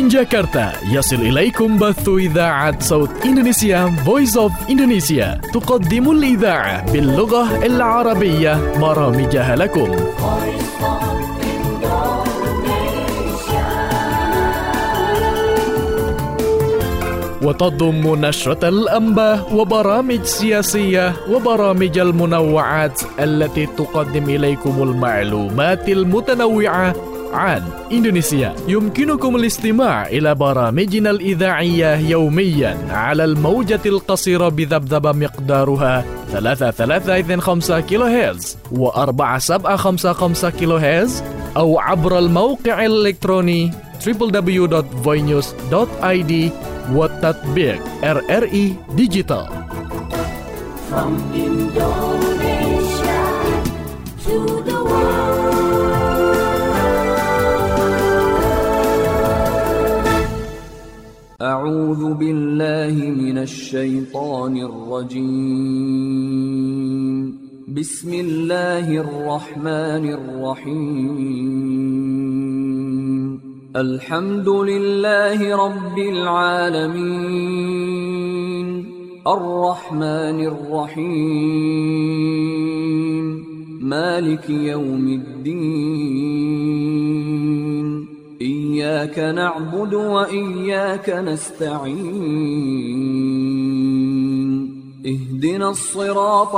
جاكرتا يصل إليكم بث إذاعة صوت إندونيسيا Voice of Indonesia تقدم الإذاعة باللغة العربية برامجها لكم. وتضم نشرة الأنباء وبرامج سياسية وبرامج المنوعات التي تقدم إليكم المعلومات المتنوعة عن إندونيسيا. يمكنكم الاستماع إلى برامجنا الإذاعية يوميا على الموجة القصيرة بذبذبة مقدارها 3325 كيلو هرتز و4755 كيلو هرتز أو عبر الموقع الإلكتروني www.voinews.id والتطبيق RRI Digital. From Indonesia to the world. أعوذ بالله من الشيطان الرجيم. بسم الله الرحمن الرحيم. الحمد لله رب العالمين الرحمن الرحيم مالك يوم الدين إياك نعبد وإياك نستعين اهدنا الصراط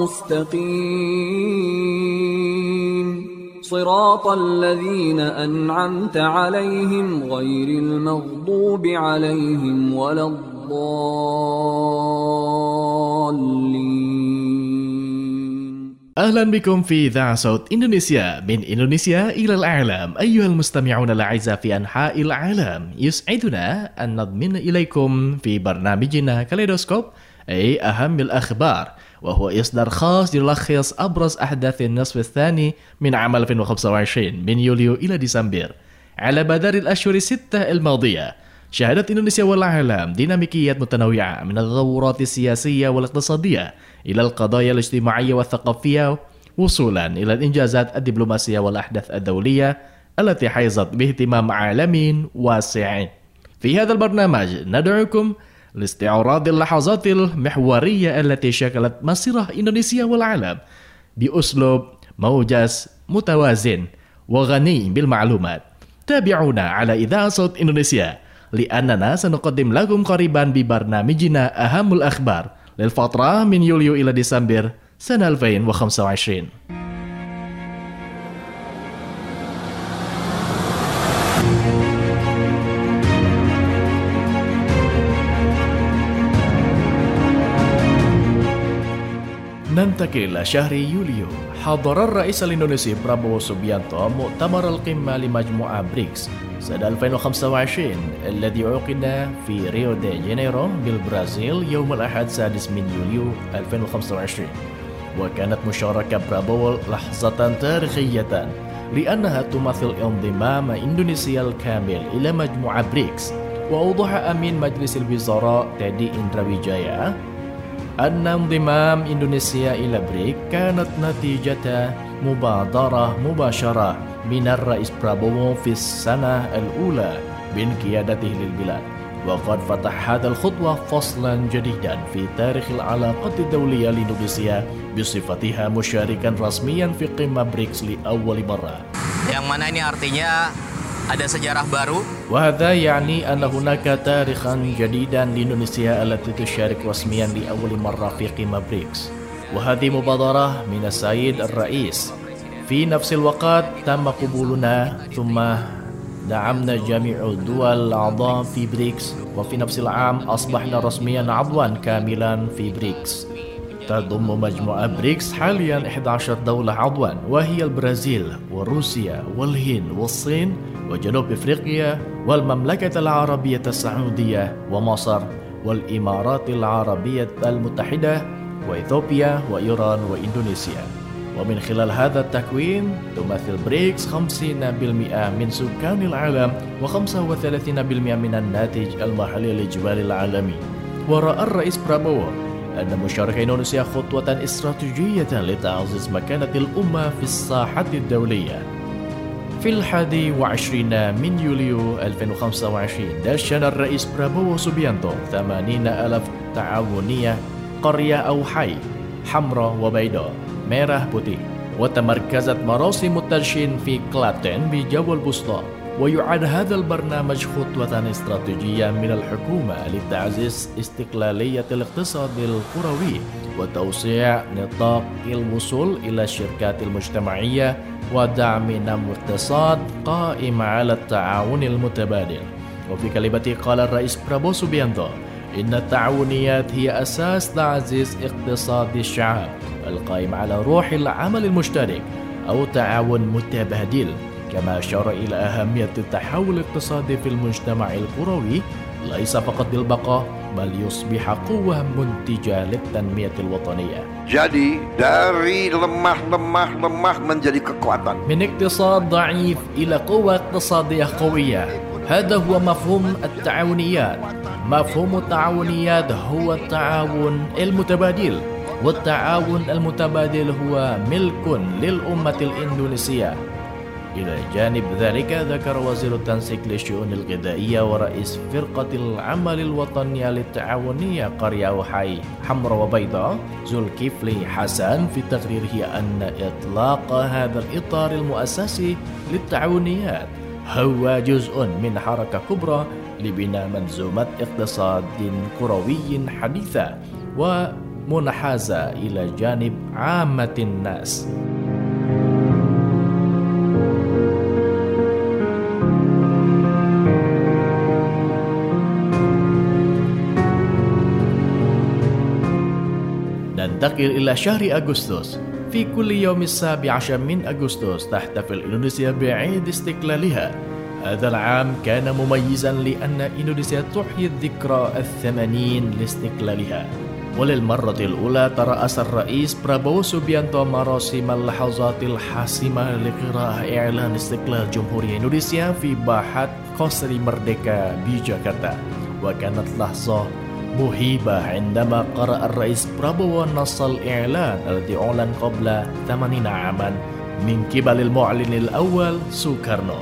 المستقيم صراط الذين أنعمت عليهم غير المغضوب عليهم ولا الضالين. أهلا بكم في إذاعة صوت إندونيسيا من إندونيسيا إلى العالم. أيها المستمعون الأعزاء في أنحاء العالم، يسعدنا أن نضمن إليكم في برنامجنا كاليدوسكوب أي أهم الأخبار، وهو إصدار خاص يلخص أبرز أحداث النصف الثاني من عام 2025 من يوليو إلى ديسمبر. على مدار الأشهر الستة الماضية شهدت إندونيسيا والعالم ديناميكيات متنوعة من التطورات السياسية والاقتصادية إلى القضايا الاجتماعية والثقافية، وصولا إلى الإنجازات الدبلوماسية والأحداث الدولية التي حيزت باهتمام عالمي واسع. في هذا البرنامج ندعوكم لاستعراض اللحظات المحورية التي شكلت مسيرة إندونيسيا والعالم بأسلوب موجز متوازن وغني بالمعلومات. تابعونا على إذاعة صوت إندونيسيا لأننا سنقدم لكم قريبا ببرنامجنا أهم الأخبار للفترة من يوليو إلى ديسمبر سنة 2025. ننتقل إلى شهر يوليو. حضر الرئيس الإندونيسي برابوو سوبيانتو مؤتمر القمة لمجموعة بريكس سنة 2025 الذي عقد في ريو دي جانيرو بالبرازيل يوم الأحد 6 من يوليو 2025. وكانت مشاركة برابوو لحظة تاريخية لأنها تمثل انضمام إندونيسيا الكامل إلى مجموعة بريكس. وأوضح أمين مجلس الوزراء تeddy Indrawijaya أن انضمام إندونيسيا إلى بريك كانت نتيجة مبادرة مباشرة من الرئيس برابوو في السنة الأولى من قيادته للبلاد. وقد فتح هذا الخطوة فصلا جديدا في تاريخ العلاقات الدولية لإندونيسيا بصفتها مشاركا رسميا في قمة بريكس لأول مرة. Yang mana ini artinya ada sejarah baru. وهذا يعني أن هناك تاريخا جديدا لإندونيسيا التي تشارك رسميا لأول مرة في قمة بريكس، وهذه مبادرة من السيد الرئيس. في نفس الوقت تم قبولنا ثم دعمنا جميع الدول الأعضاء في بريكس، وفي نفس العام أصبحنا رسميا عضوا كاملا في بريكس. تضم مجموعة بريكس حاليا 11 دولة عضوا، وهي البرازيل وروسيا والهند والصين وجنوب إفريقيا والمملكة العربية السعودية ومصر والإمارات العربية المتحدة وإثيوبيا وإيران وإندونيسيا. ومن خلال هذا التكوين تمثل بريكس 50% من سكان العالم و35% من الناتج المحلي الإجمالي العالمي. ورأى الرئيس برابوو أن مشاركة إندونيسيا خطوة استراتيجية لتعزيز مكانة الأمة في الساحة الدولية. في 21 من يوليو 2025 دشن الرئيس برابوو سوبيانتو 80,000 تعاونية قرية أو حي حمراء وبيضاء merah putih وتمركزت مراسم التدشين في كلاتين بجو البسطاء. ويعد هذا البرنامج خطوة استراتيجية من الحكومة لتعزيز استقلالية الاقتصاد القروي وتوسيع نطاق الوصول إلى الشركات المجتمعية ودعم نمو اقتصاد قائم على التعاون المتبادل. وفي كلمته قال الرئيس برابوو سوبيانتو إن التعاونيات هي أساس تعزيز اقتصاد الشعب القائم على روح العمل المشترك أو تعاون متبادل، كما أشار إلى أهمية التحول الاقتصادي في المجتمع القروي ليس فقط للبقاء بل يصبح قوة منتجة للتنمية الوطنية. Jadi dari lemah menjadi kekuatan. من اقتصاد ضعيف إلى قوة اقتصادية قوية. هذا هو مفهوم التعاونيات. مفهوم التعاونيات هو التعاون المتبادل، والتعاون المتبادل هو ملك للأمة الإندونيسية. إلى جانب ذلك ذكر وزير التنسيق للشؤون الغذائية ورئيس فرقة العمل الوطنية للتعاونية قرية وحي حمراء وبيضاء زولكيفلي حسن في تقريره أن إطلاق هذا الإطار المؤسسي للتعاونيات هو جزء من حركة كبرى لبناء منظومة اقتصاد قروي حديثة ومنحازة إلى جانب عامة الناس. ننتقل إلى شهر أغسطس. في كل يوم 17 من أغسطس تحتفل إندونيسيا بعيد استقلالها. هذا العام كان مميزا لأن إندونيسيا تحيي الذكرى 80 لاستقلالها، وللمرة الأولى ترأس الرئيس برابوو سوبيانتو مراسم اللحظات الحاسمة لقراءة إعلان استقلال جمهورية إندونيسيا في باحة قصر مردeka بجاكرتا. وكانت لحظة مهيبة عندما قرأ الرئيس برابوو نص الإعلان الذي أعلن قبل 80 عاما من قبل المعلن الأول سوكارنو.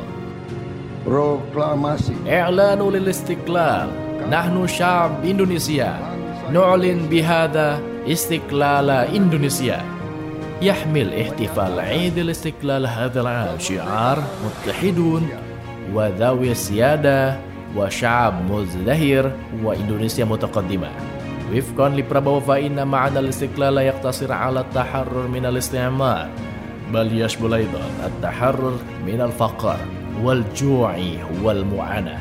Proklamasi إعلان للاستقلال. نحن شعب إندونيسيا نعلن بهذا استقلال إندونيسيا. يحمل احتفال عيد الاستقلال هذا العام شعار متحدون وذوي السيادة وشعب مزدهر وإندونيسيا متقدمة. وفقا لبرابوو فإن معنى الاستقلال لا يقتصر على التحرر من الاستعمار بل يشمل أيضا التحرر من الفقر والجوع والمعاناة.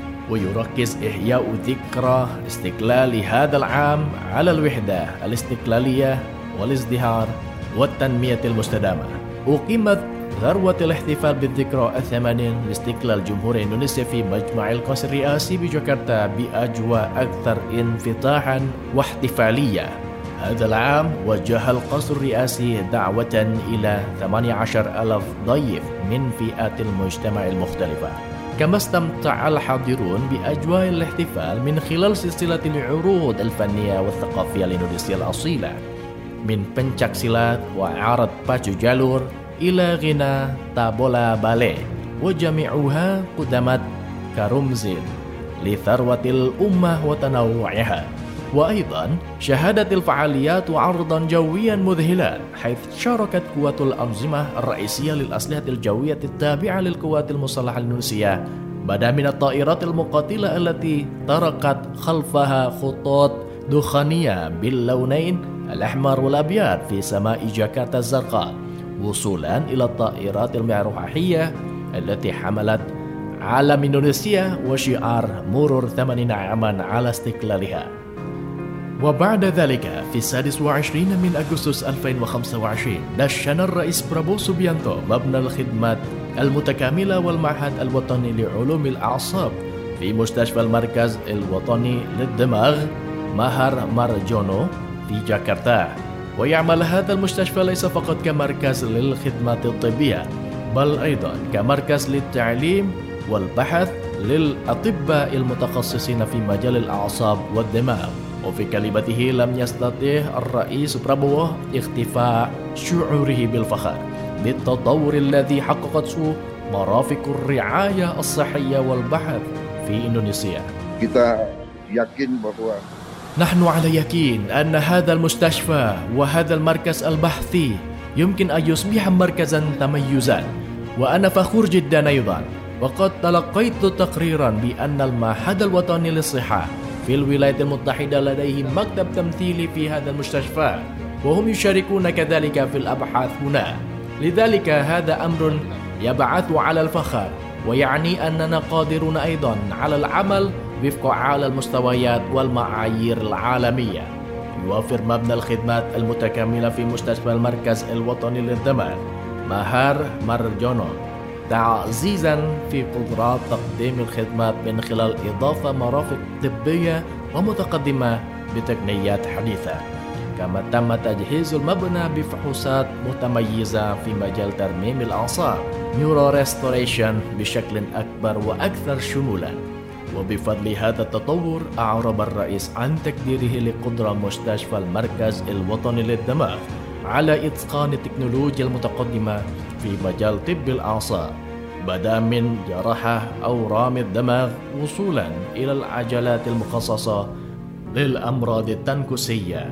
ويركز إحياء ذكرى استقلال هذا العام على الوحدة الاستقلالية والازدهار والتنمية المستدامة. أقيمت ذروة الاحتفال بالذكرى 80 لاستقلال جمهورية إندونيسيا في مجمع القصر الرئاسي بجاكرتا بأجواء أكثر انفتاحا واحتفالية. هذا العام وجه القصر الرئاسي دعوة إلى 18,000 ضيف من فئات المجتمع المختلفة. كما استمتع الحاضرون بأجواء الاحتفال من خلال سلسلة العروض الفنية والثقافية الإندونيسية الأصيلة، من pencak silat وعرض pacu jalur إلى غنى تابولا باليه، وجميعها قدمت كرمز لثروة الأمة وتنوعها. وأيضا شهدت الفعاليات عرضا جويا مذهلا حيث شاركت قوات الأنظمة الرئيسية للأسلحة الجوية التابعة للقوات المسلحة الإندونيسية، بدا من الطائرات المقاتلة التي تركت خلفها خطوط دخانية باللونين الأحمر والأبيض في سماء جاكرتا الزرقاء، وصولا إلى الطائرات المروحية التي حملت علم إندونيسيا وشعار مرور 80 عاما على استقلالها. وبعد ذلك في 26 من أغسطس 2025 دشن الرئيس برابوو سوبيانتو مبنى الخدمات المتكاملة والمعهد الوطني لعلوم الأعصاب في مستشفى المركز الوطني للدماغ ماهر مارجونو في جاكرتا. ويعمل هذا المستشفى ليس فقط كمركز للخدمات الطبية بل أيضا كمركز للتعليم والبحث للأطباء المتخصصين في مجال الأعصاب والدماغ. وفي كلمته لم يستطع الرئيس برابوو اختفاء شعوره بالفخر بالتطور الذي حققته مرافق الرعاية الصحية والبحث في إندونيسيا. Kita yakin bahwa نحن على يقين أن هذا المستشفى وهذا المركز البحثي يمكن أن يصبح مركزا تميزا، وأنا فخور جدا أيضا. وقد تلقيت تقريرا بأن المعهد الوطني للصحة في الولايات المتحدة لديه مكتب تمثيلي في هذا المستشفى، وهم يشاركون كذلك في الأبحاث هنا. لذلك هذا أمر يبعث على الفخر، ويعني أننا قادرون أيضا على العمل وفق أعلى المستويات والمعايير العالمية. يوفر مبنى الخدمات المتكاملة في مستشفى المركز الوطني للدماغ ماهر مارجونو تعزيزا في قدرات تقديم الخدمات من خلال إضافة مرافق طبية ومتقدمة بتقنيات حديثة. كما تم تجهيز المبنى بفحوصات متميزة في مجال ترميم الأعصاب نيورو ريستوريشن بشكل أكبر وأكثر شمولا. وبفضل هذا التطور أعرب الرئيس عن تقديره لقدرة مستشفى المركز الوطني للدماغ على إتقان التكنولوجيا المتقدمة في مجال طب الأعصاب، بدءا من جراحة أورام الدماغ وصولا إلى العجلات المخصصة للأمراض التنكسية.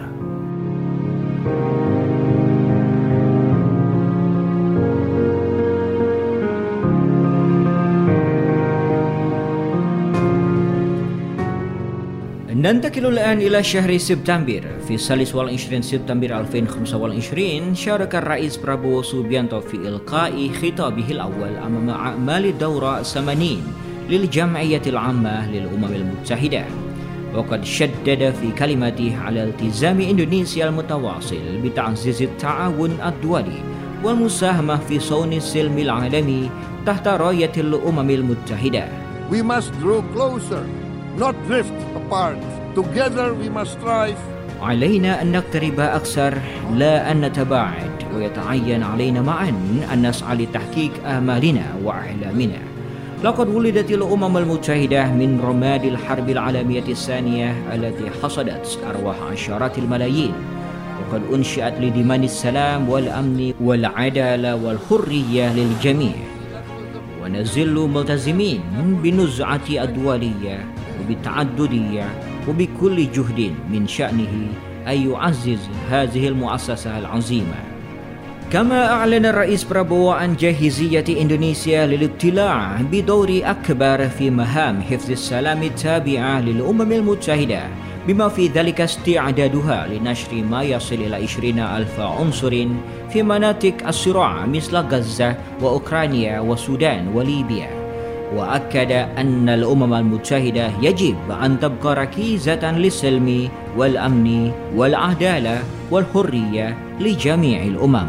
ننتقل الآن إلى شهر سبتمبر. في 23 سبتمبر 2025 شارك الرئيس برابو سوبيانتو في إلقاء خطابه الأول أمام أعمال الدورة 80 للجمعية العامة للأمم المتحدة، وقد شدد في كلمته على التزام إندونيسيا المتواصل بتعزيز التعاون الدولي والمساهمة في صون السلم العالمي تحت راية الأمم المتحدة. We must draw closer, not drift apart. Together we must strive. علينا أن نقترب أكثر لا أن نتباعد، ويتعين علينا معا أن نسعى لتحقيق آمالنا وأحلامنا. لقد ولدت الأمم المتحدة من رماد الحرب العالمية الثانية التي حصدت أرواح عشرات الملايين، وقد أنشئت لضمان السلام والأمن والعدالة والحرية للجميع، ونظل ملتزمين بالنزعة الدولية وبالتعددية وبكل جهد من شأنه أن يعزز هذه المؤسسة العظيمة. كما أعلن الرئيس برابو عن جاهزية إندونيسيا للاطلاع بدور أكبر في مهام حفظ السلام التابعة للأمم المتحدة، بما في ذلك استعدادها لنشر ما يصل إلى 20,000 عنصر في مناطق الصراع مثل غزة وأوكرانيا والسودان وليبيا. وأكد أن الأمم المتحدة يجب أن تبقى ركيزة للسلم والأمن والعدالة والحرية لجميع الأمم.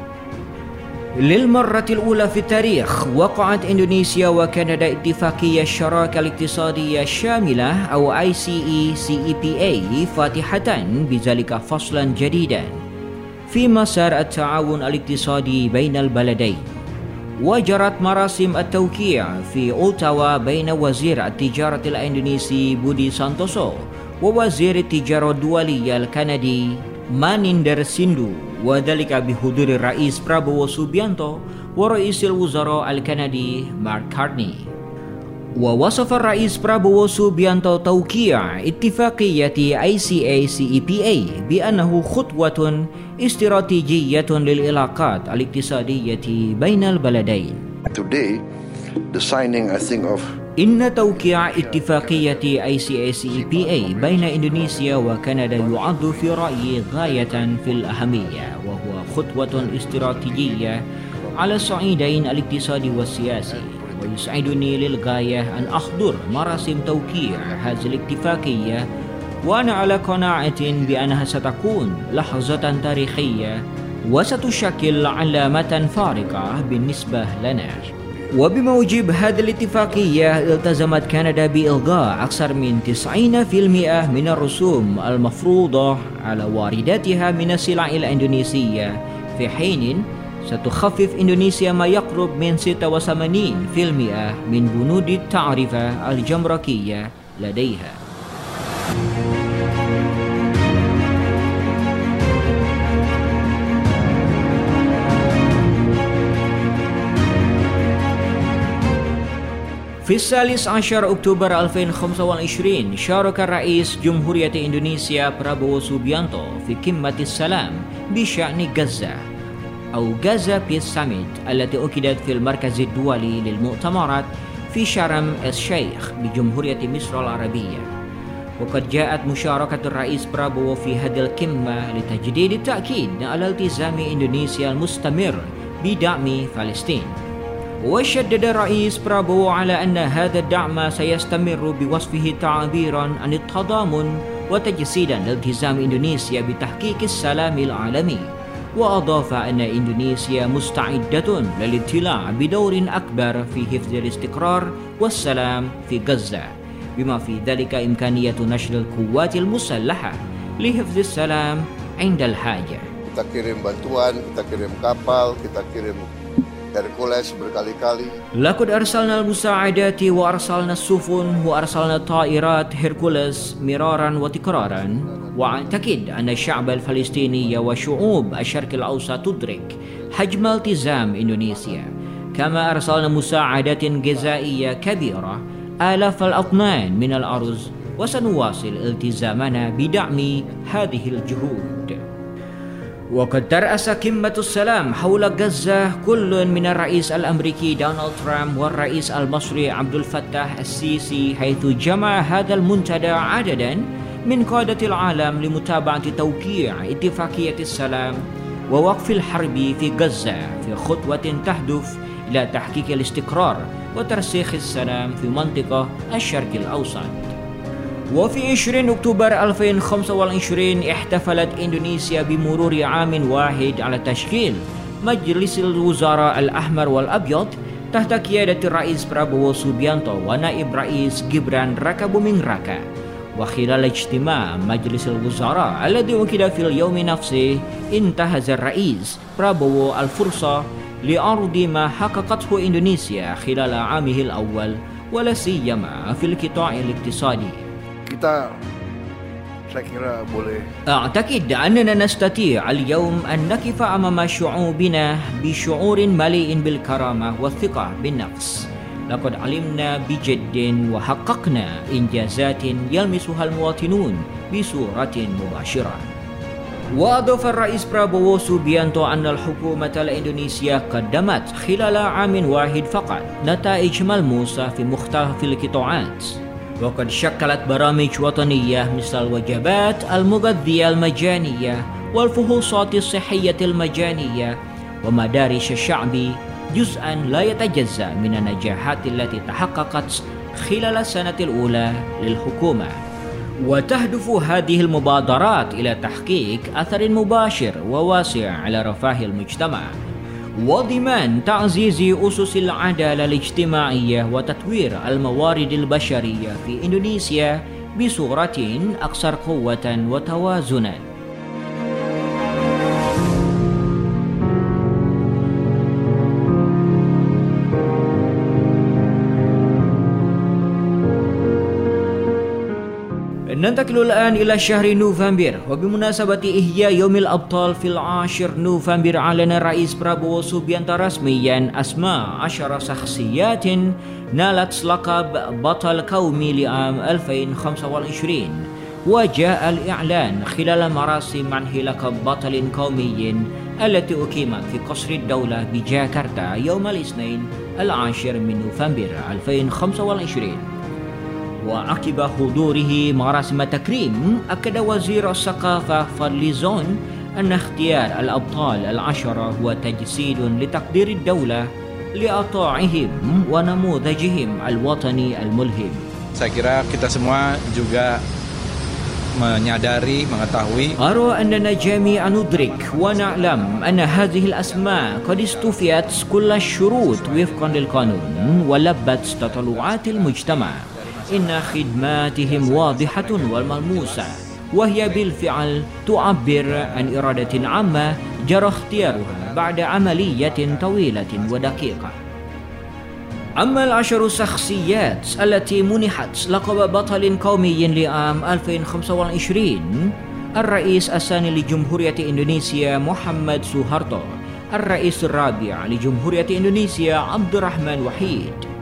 للمرة الأولى في التاريخ وقعت إندونيسيا وكندا اتفاقية الشراكة الاقتصادية الشاملة أو ICE-CEPA فاتحة بذلك فصلا جديدا في مسار التعاون الاقتصادي بين البلدين. وجرت مراسم التوقيع في أوتاوا بين وزير التجارة الإندونيسي بودي سانتوسو ووزير التجارة الدولية الكندي مانيندر سيندو، وذلك بحضور الرئيس برابو سوبيانتو ورئيس الوزراء الكندي مارك كارني. ووصف الرئيس برابو سوبيانتو توقيع اتفاقية ICE-CEPA بأنه خطوة استراتيجية للعلاقات الاقتصادية بين البلدين. Today, the signing, I think, of إن توقيع اتفاقية ICE-CEPA بين إندونيسيا وكندا يعد في رأيي غاية في الأهمية، وهو خطوة استراتيجية على الصعيدين الاقتصادي والسياسي. ويسعدني للغاية أن أحضر مراسم توقيع هذه الاتفاقية، وأنا على قناعة بأنها ستكون لحظة تاريخية وستشكل علامة فارقة بالنسبة لنا. وبموجب هذه الاتفاقية التزمت كندا بإلغاء أكثر من 90% من الرسوم المفروضة على وارداتها من السلع الإندونيسية، في حين ستخفف إندونيسيا ما يقرب من 86% من بنود التعرفة الجمركية لديها. في 13 أكتوبر 2025 شارك رئيس جمهورية إندونيسيا برابو سوبيانتو في قمة السلام بشأن غزة أو غزة بيس ساميت التي أُقِدت في المركز الدولي للمؤتمرات في شرم الشيخ بجمهورية مصر العربية. وقد جاءت مشاركة الرئيس برابو في هذه القمة لتجديد التأكيد على التزام إندونيسيا المستمر بدعم فلسطين. وشدد الرئيس برابو على أن هذا الدعم سيستمر بوصفه تعبيرا عن التضامن وتجسيدا لالتزام إندونيسيا بتحقيق السلام العالمي. وأضاف أن إندونيسيا مستعدة للابتلاع بدور أكبر في حفظ الاستقرار والسلام في غزة، بما في ذلك إمكانية نشر القوات المسلحة لحفظ السلام عند الحاجة. Kita kirim bantuan, kita kirim kapal, kita kirim Hercules berkali-kali. لقد أرسلنا المساعدات وأرسلنا السفن وأرسلنا طائرات هيركوليس مرارا وتكرارا. وأعتقد أن الشعب الفلسطيني وشعوب الشرق الأوسط تدرك حجم التزام إندونيسيا. كما أرسلنا مساعدات غذائية كبيرة آلاف الأطنان من الأرز، وسنواصل التزامنا بدعم هذه الجهود. وقد ترأس قمة السلام حول غزة كل من الرئيس الأمريكي دونالد ترامب والرئيس المصري عبد الفتاح السيسي، حيث جمع هذا المنتدى عددا من قادة العالم لمتابعة توقيع اتفاقية السلام ووقف الحرب في غزة في خطوة تهدف إلى تحقيق الاستقرار وترسيخ السلام في منطقة الشرق الأوسط. وفي 20 أكتوبر 2025 احتفلت إندونيسيا بمرور عام واحد على تشكيل مجلس الوزراء الأحمر والأبيض تحت قيادة الرئيس برابو سوبيانتو ونائب رئيس جبران راكابuming Raka. وخلال اجتماع مجلس الوزراء الذي عقد في اليوم نفسه انتهز الرئيس برابو الفرصة لعرض ما حققته إندونيسيا خلال عامه الأول ولا سيما في القطاع الاقتصادي. Saya kira boleh. أعتقد أننا نستطيع اليوم أن نقف أمام شعوبنا بشعور مليء بالكرامة والثقة بالنفس. لقد علمنا بجد وحققنا إنجازات يلمسها المواطنون بصورة مباشرة. وأضاف الرئيس برابو سوبيانتو أن الحكومة الإندونيسية قدمت خلال عام واحد فقط نتائج ملموسة في مختلف القطاعات، وقد شكلت برامج وطنية مثل الوجبات المغذية المجانية والفحوصات الصحية المجانية ومدارس الشعب جزءا لا يتجزأ من النجاحات التي تحققت خلال السنة الأولى للحكومة. وتهدف هذه المبادرات إلى تحقيق أثر مباشر وواسع على رفاه المجتمع وضمان تعزيز أسس العدالة الاجتماعية وتطوير الموارد البشرية في إندونيسيا بصورة أكثر قوة وتوازنا. ننتقل الآن إلى شهر نوفمبر، وبمناسبة إحياء يوم الأبطال في 10 نوفمبر أعلن الرئيس برابو سوبيانتو رسميا أسماء 10 شخصيات نالت لقب بطل قومي لعام 2025. وجاء الإعلان خلال مراسم منح لقب بطل قومي التي أقيمت في قصر الدولة بجاكرتا يوم الاثنين 10 من نوفمبر 2025. وعقب حضوره مراسم تكريم أكد وزير الثقافة فضلي زون أن اختيار الأبطال 10 هو تجسيد لتقدير الدولة لأطاعهم ونموذجهم الوطني الملهم. Saya kira kita semua juga menyadari, mengetahui. أرى أننا جميعا ندرك ونعلم أن هذه الأسماء قد استوفيت كل الشروط وفقا للقانون ولبت تطلعات المجتمع. إن خدماتهم واضحة وملموسة، وهي بالفعل تعبر عن إرادة عامة جرى اختيارها بعد عملية طويلة ودقيقة. أما 10 شخصيات التي منحت لقب بطل قومي لعام 2025: الرئيس الثاني لجمهورية إندونيسيا محمد سوهارتو، الرئيس الرابع لجمهورية إندونيسيا عبد الرحمن وحيد،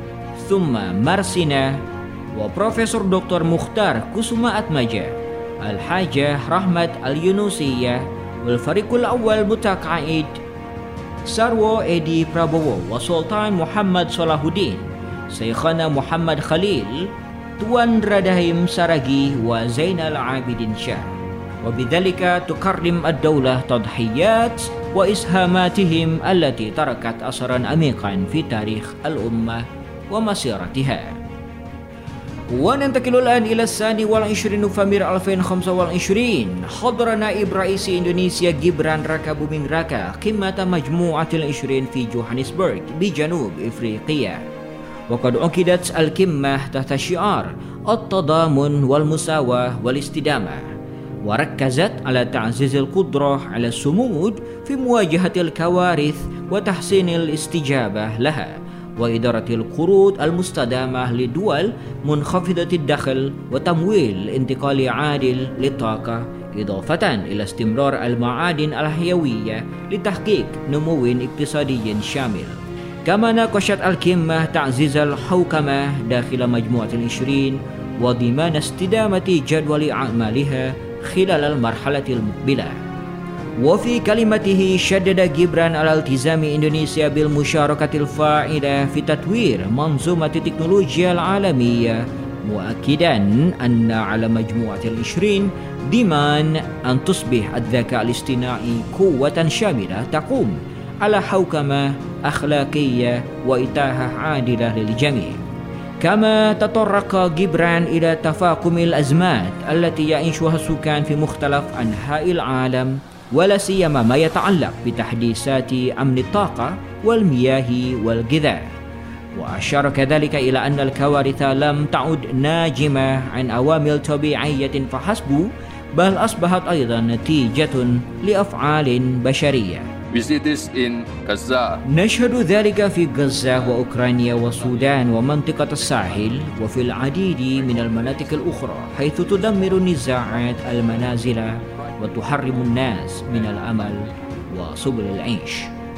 ثم مرسنا وبروفيسور دكتور مختار كسوما أتمجة الحاجة رحمة اليونسية والفريق الأول متقاعد سارو إيدي برابوو وسلطان محمد صلاح الدين شيخنا محمد خليل توان رداهم سراجي وزين العابدين شاه وبذلك تكرم الدولة تضحيات وإسهاماتهم التي تركت أثرا عميقا في تاريخ الأمة ومسيرتها. وننتقل الآن إلى 22 نوفمبر 2025. حضر نائب رئيس إندونيسيا جبران راكا بومing راكا قمة مجموعة العشرين في جوهانسبرغ بجنوب إفريقيا. وقد عقدت القمة تحت شعار التضامن والمساواة والاستدامة، وركزت على تعزيز القدرة على الصمود في مواجهة الكوارث وتحسين الاستجابة لها، وإدارة القروض المستدامة لدول منخفضة الدخل، وتمويل انتقال عادل للطاقة، إضافة إلى استمرار المعادن الحيوية لتحقيق نمو اقتصادي شامل. كما ناقشت القمة تعزيز الحوكمة داخل مجموعة العشرين وضمان استدامة جدول أعمالها خلال المرحلة المقبلة. وفي كلمته شدد جبران على التزام إندونيسيا بالمشاركة الفاعلة في تطوير منظومة التكنولوجيا العالمية، مؤكدا أن على مجموعة العشرين ضمان أن تصبح الذكاء الاصطناعي قوة شاملة تقوم على حوكمة أخلاقية وإتاحة عادلة للجميع. كما تطرق جبران إلى تفاقم الأزمات التي يعيشها السكان في مختلف أنحاء العالم، ولا سيما ما يتعلق بتحديثات أمن الطاقة والمياه والغذاء. وأشار كذلك إلى أن الكوارث لم تعد ناجمة عن عوامل طبيعية فحسب، بل أصبحت أيضا نتيجة لأفعال بشرية. We see this in Gaza. نشهد ذلك في غزة وأوكرانيا والسودان ومنطقة الساحل وفي العديد من المناطق الأخرى، حيث تدمر النزاعات المنازل وتحرم الناس من الأمل وسبل العيش.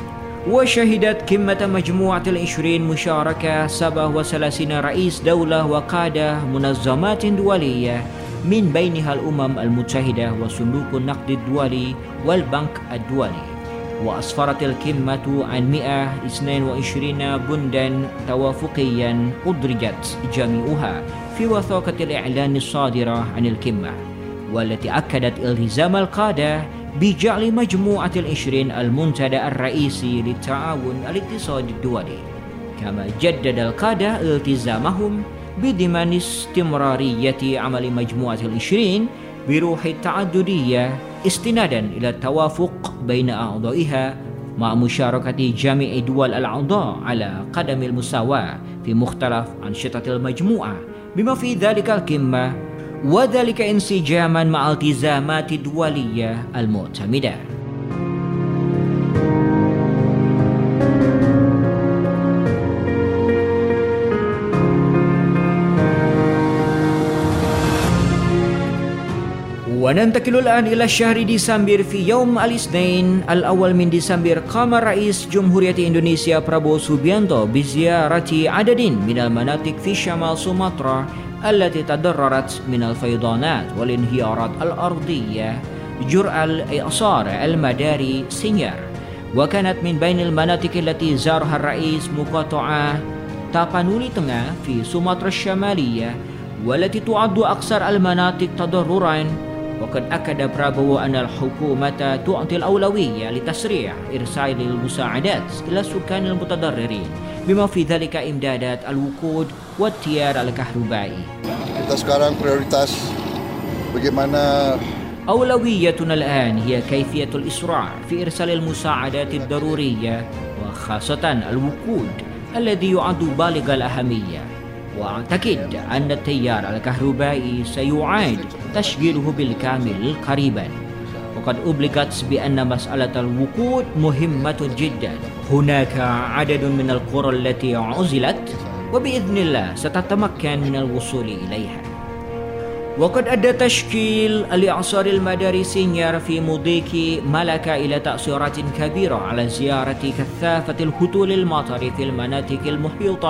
وشهدت قمة مجموعة العشرين مشاركة 37 رئيس دولة وقادة منظمات دولية، من بينها الأمم المتحدة وصندوق النقد الدولي والبنك الدولي. وأسفرت القمة عن 122 بندا توافقيا أدرجت جميعها في وثيقة الإعلان الصادرة عن القمة، والتي أكدت التزام القادة بجعل مجموعة العشرين المنتدى الرئيسي للتعاون الاقتصادي الدولي. كما جدد القادة التزامهم بضمان استمرارية عمل مجموعة العشرين بروح التعددية، استنادا إلى التوافق بين أعضائها مع مشاركة جميع دول الأعضاء على قدم المساواة في مختلف أنشطة المجموعة بما في ذلك القمة، وذلك انسجاما مع التزامات الدولية المعتمدة. وننتقل الآن إلى شهر ديسمبر. في يوم الاثنين الأول من ديسمبر قام رئيس جمهورية إندونيسيا برابو سوبيانتو بزيارة عدد من المناطق في شمال سومطرة التي تضررت من الفيضانات والانهيارات الأرضية جرأ الإعصار المداري سينيار. وكانت من بين المناطق التي زارها الرئيس مقاطعة تابانولي تengah في سومطرة الشمالية، والتي تعد أكثر المناطق تضررا. وقد أكد برابو أن الحكومة تعطي الأولوية لتسريع إرسال المساعدات إلى السكان المتضررين، بما في ذلك إمدادات الوقود والتيار الكهربائي. Kita sekarang prioritas bagaimana أولويتنا الآن هي كيفية الإسراع في إرسال المساعدات الضرورية، وخاصة الوقود الذي يعد بالغ الأهمية. وأعتقد أن التيار الكهربائي سيعاد تشغيله بالكامل قريبا. وقد أبلغت بأن مسألة الوقود مهمة جدا. هناك عدد من القرى التي عزلت، وبإذن الله ستتمكن من الوصول إليها. وقد أدى تشكيل الإعصار المداري سينيار في مضيق ملكة إلى تأثيرات كبيرة على زيارة كثافة الهطول المطر في المناطق المحيطة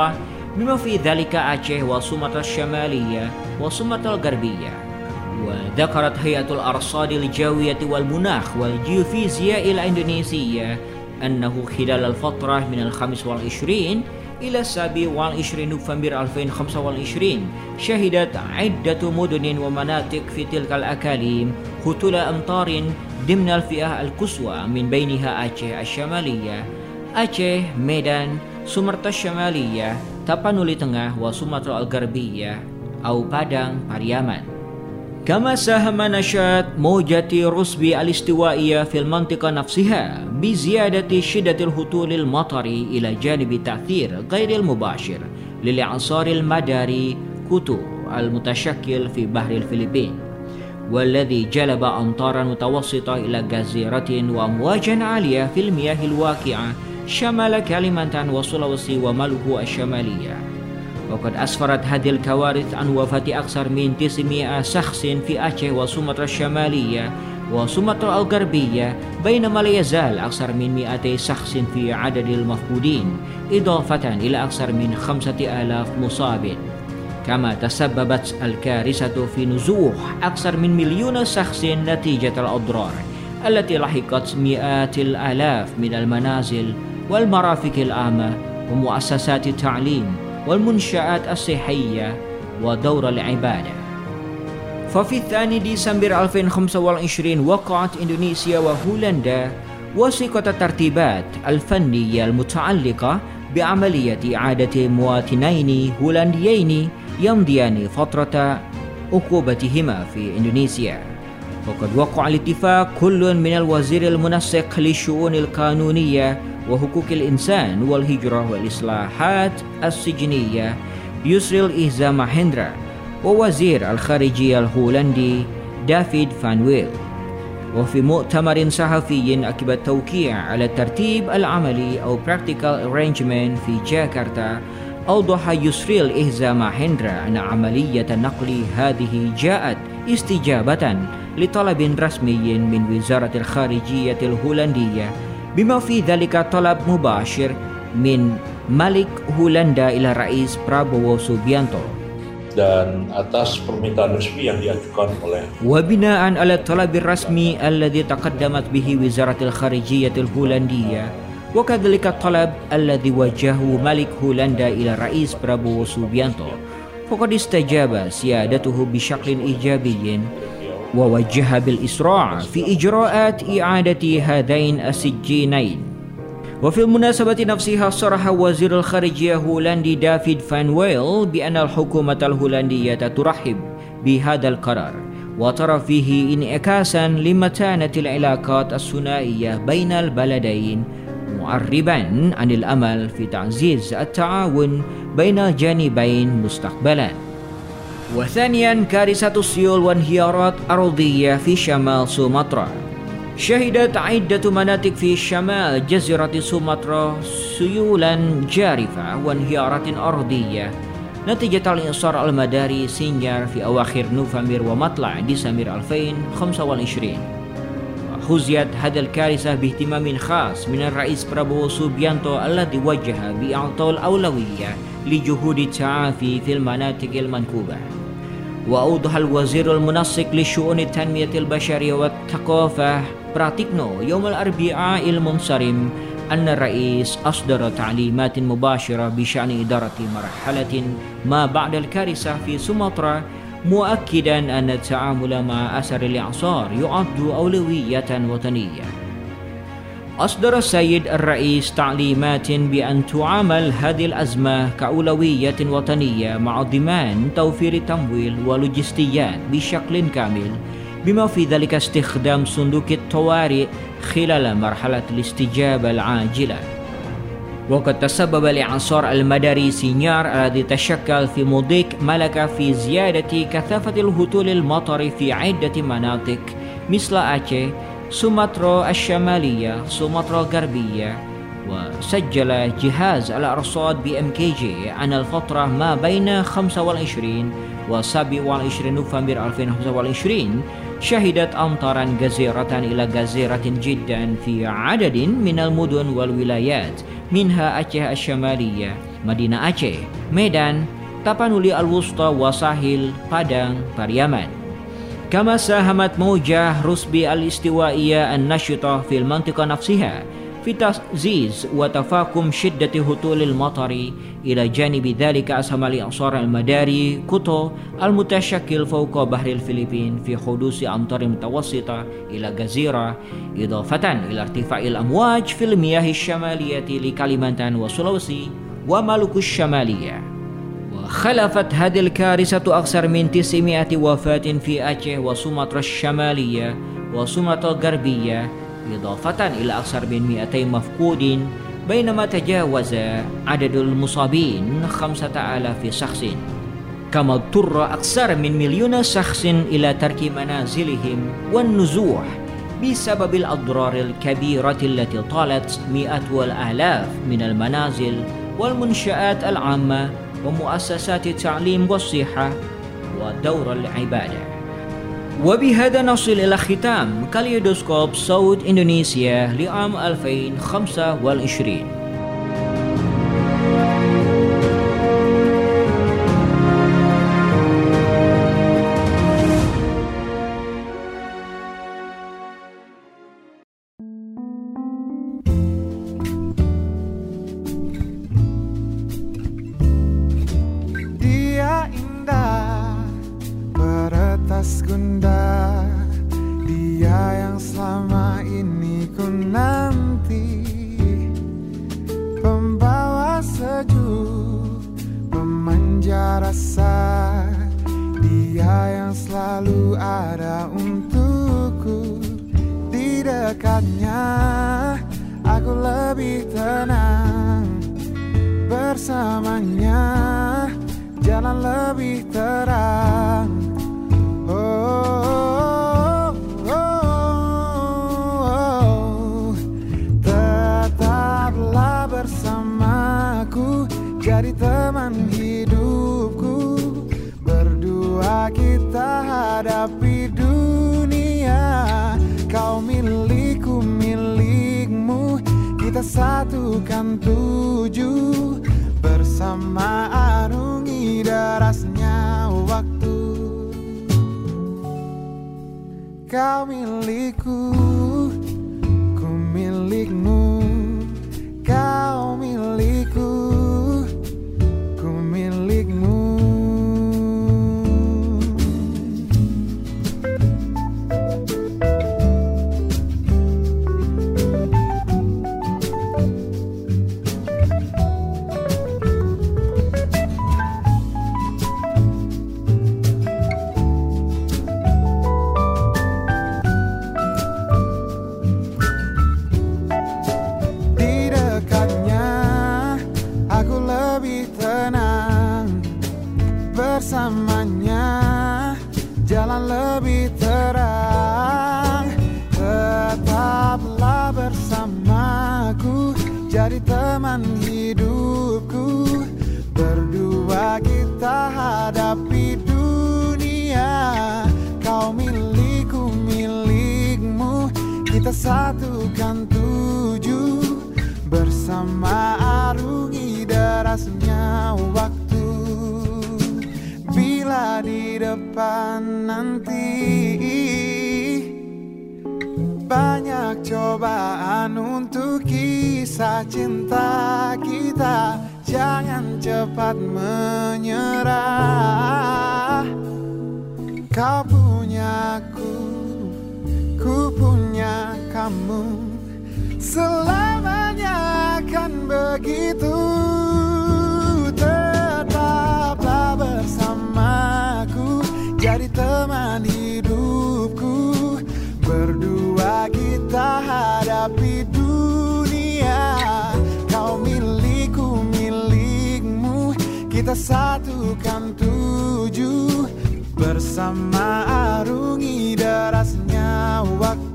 بما في ذلك أعشه وسومطرة الشمالية وسومطرة الغربية. وذكرت هيئة الأرصاد الجوية والمناخ والجيوفيزياء الإندونيسية أنه خلال الفترة من 25 إلى 27 نوفمبر 2025 شهدت عدة مدن ومناطق في تلك الأقاليم هطول أمطار ضمن الفئة القصوى، من بينها أعشه الشمالية، أعشه، ميدان، سومطرة الشمالية، تابانولي تengah وسومطرة الغربية أو بادang Pariaman. كما ساهم نشاط موجة رسبي الاستوائية في المنطقة نفسها بزيادة شدة الهطول المطري إلى جانب التأثير غير المباشر للإعصار المداري كوتو المتشكل في بحر الفلبين، والذي جلب أمطارا متوسطة إلى جزيرة وأمواجا عالية في المياه الواقعة شمال كاليمانتان وسولوسي ومالوكو الشمالية. وقد أسفرت هذه الكوارث عن وفاة أكثر من 900 شخص في أعشه وسومطرة الشمالية وسومطرة الغربية، بينما لا يزال أكثر من 200 شخص في عدد المفقودين، إضافة إلى أكثر من 5000 مصاب. كما تسببت الكارثة في نزوح أكثر من 1,000,000 شخص نتيجة الأضرار التي لحقت مئات الآلاف من المنازل والمرافق العامة ومؤسسات التعليم والمنشآت الصحية ودور العبادة. ففي 2 ديسمبر 2025 وقعت إندونيسيا وهولندا وثيقة الترتيبات الفنية المتعلقة بعملية إعادة مواطنين هولنديين يمضيان فترة عقوبتهما في إندونيسيا. وقد وقع الاتفاق كل من الوزير المنسق للشؤون القانونية وحقوق الإنسان والهجرة والإصلاحات السجنية يسريل إهزا ماهندرا ووزير الخارجية الهولندي دافيد فان ويل. وفي مؤتمر صحفي عقب التوقيع على الترتيب العملي أو Practical Arrangement في جاكرتا، أوضح يسريل إهزا ماهندرا أن عملية نقل هذه جاءت استجابة لطلب رسمي من وزارة الخارجية الهولندية، بما في ذلك طلب مباشر من Malik Hulanda إلى الرئيس Prabowo Subianto. Dan atas permintaan resmi yang diajukan oleh وبناء على الطلب الرسمي الذي تقدمت به وزارة الخارجية الهولندية، وكذلك الطلب الذي وجهه ملك هولندا إلى الرئيس Prabowo Subianto، فقد استجاب سيادته بشكل إيجابي ووجه بالإسراع في إجراءات إعادة هذين السجينين. وفي المناسبة نفسها صرح وزير الخارجية الهولندي دافيد فان ويل بأن الحكومة الهولندية ترحب بهذا القرار وترى فيه انعكاسا لمتانة العلاقات الثنائية بين البلدين، معربا عن الأمل في تعزيز التعاون بين الجانبين مستقبلا. وثانيا، كارثة السيول وانهيارات أرضية في شمال سومطرة. شهدت عدة مناطق في شمال جزيرة سومطرة سيولا جارفة وانهيارات أرضية نتيجة الإعصار المداري سينيار في أواخر نوفمبر ومطلع ديسمبر 2025. حظيت هذه الكارثة باهتمام خاص من الرئيس برابوو سوبيانتو الذي وجه بإعطاء الأولوية لجهود التعافي في المناطق المنكوبة. وأوضح الوزير المنسق لشؤون التنمية البشرية والثقافة براتيكنو يوم الأربعاء المنصرم أن الرئيس أصدر تعليمات مباشرة بشأن إدارة مرحلة ما بعد الكارثة في سومطرة، مؤكدا أن التعامل مع أثر الإعصار يعد أولوية وطنية. أصدر السيد الرئيس تعليمات بأن تعامل هذه الأزمة كأولوية وطنية مع ضمان توفير التمويل ولوجستيات بشكل كامل، بما في ذلك استخدام صندوق الطوارئ خلال مرحلة الاستجابة العاجلة. وقد تسبب الإعصار المداري سينيار الذي تشكل في مضيق ملكة في زيادة كثافة الهطول المطري في عدة مناطق مثل أعشه، سومطرة الشمالية، سومطرة الغربية. وسجل جهاز الأرصاد BMKG أن الفترة ما بين 25 و 27 نوفمبر 2025 شهدت أمطارا جزيرة إلى جزيرة جدا في عدد من المدن والولايات، منها أعشه الشمالية Madinah Aceh, Medan, Tapanuli Al-Wusta Wasahil, Padang, Pariaman. Kama sahamat موجة رسبي الاستوائية النشطة في المنطقة نفسها في تعزيز وتفاقم شدة هطول المطر إلى جانب ذلك أسهم الإعصار المداري كوتو المتشكل فوق بحر الفلبين في حدوث أمطار متوسطة إلى جزيرة إضافة إلى ارتفاع الأمواج في المياه الشمالية لكاليمانتان وسلوسي ومالوكو الشمالية. وخلفت هذه الكارثة أكثر من 900 وفاة في أعيه وسومطرة الشمالية وسومطرة الغربية إضافة إلى أكثر من 200 مفقود بينما تجاوز عدد المصابين 5000 شخص. كما اضطر أكثر من 1,000,000 شخص إلى ترك منازلهم والنزوح بسبب الأضرار الكبيرة التي طالت مئات والآلاف من المنازل والمنشآت العامة ومؤسسات التعليم والصحة ودور العبادة. وبهذا نصل إلى ختام كاليدوسكوب صوت إندونيسيا لعام 2025. Peretas gunda, dia yang selama ini ku nanti, pembawa sejuk, pemanja rasa, dia yang selalu ada untukku. Di dekatnya aku lebih tenang, bersamanya jalan lebih terang. Tetaplah bersamaku, jadi teman hidupku. Berdua kita hadapi dunia. Kau milikku, milikmu, kita satukan tuju. Bersama arungi derasnya waktu. Kau milikku, ku milikmu. Kau milikku, ku milikmu. Bersamanya jalan lebih terang. Tetaplah bersamaku, jadi teman hidupku. Berdua kita hadapi dunia. Kau milikku, milikmu, kita satukan tuju. Bersama arungi derasnya waktu. Bila di depan nanti banyak cobaan untuk kisah cinta kita, jangan cepat menyerah. Kau punya aku punya kamu, selamanya akan begitu. Tetaplah bersamaku, jadi teman hidupku. Berdua kita hadapi dunia. Kau milikku, milikmu, kita satukan tuju. Bersama arungi derasnya waktu.